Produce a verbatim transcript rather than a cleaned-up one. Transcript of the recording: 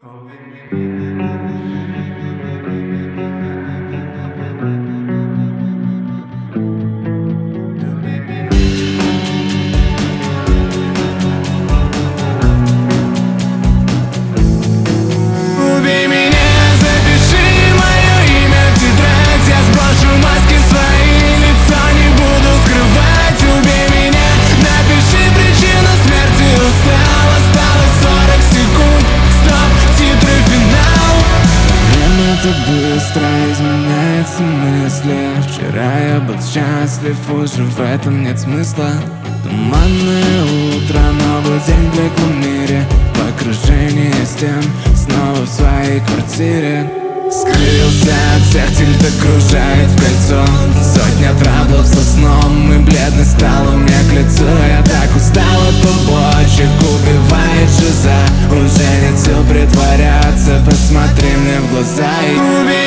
Убей меня, запиши мое имя в тетрадь. Я сброшу маски свои, лицо не буду скрывать. Убей меня, напиши причину смерти. Устал, осталось сорок секунд. Стоп, титры, финал. Время так быстро изменяется мысли. Вчера я был счастлив, уже в этом нет смысла. Туманное утро, новый день в блеклом мире. Покружение стен, снова в своей квартире. Скрылся от всех, тильт окружает в кольцо. Сотня траблов со сном, и бледность стала мне к лицу. Я так устал от побочек, убивает жиза. Уже нет сил притворяться, посмотри мне в глаза и убей.